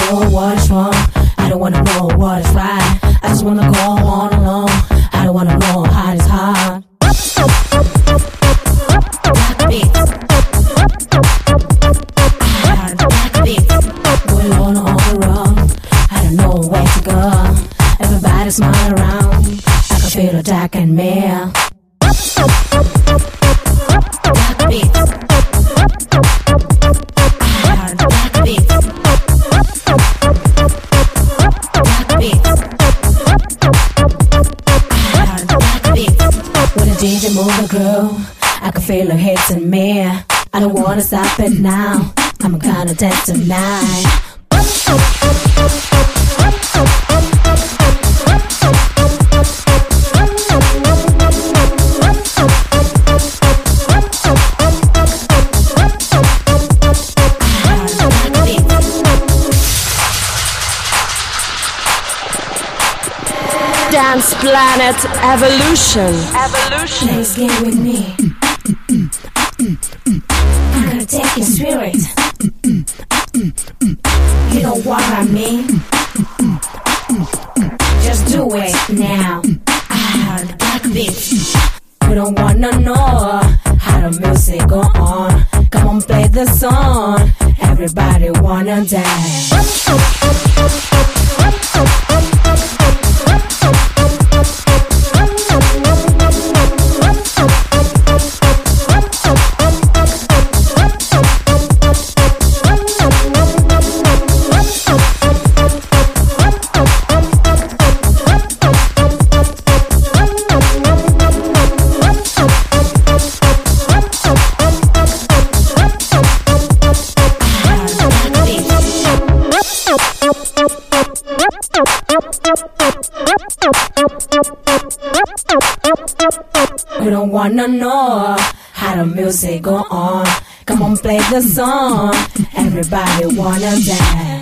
know what is wrong. I don't wanna know what is right. I just wanna go on alone. I don't wanna know how it's hard. Black beats. Black beats. Going on the road. I don't know where to go. Everybody's smiling around. I can feel the dark in me. Black beats. Black beats. Black beats. Black beats. When the DJ move the groove, I can feel the hits in me. I don't wanna stop it now. I'm gonna dance tonight. Dance Planet Evolution. Let's get with me. I'm gonna take your spirit. You know what I mean? Just do it now. The black beats. We don't wanna know how the music go on. Come on, play the song. Everybody wanna dance. We don't wanna know how the music go on. Come on, play the song. Everybody wanna dance.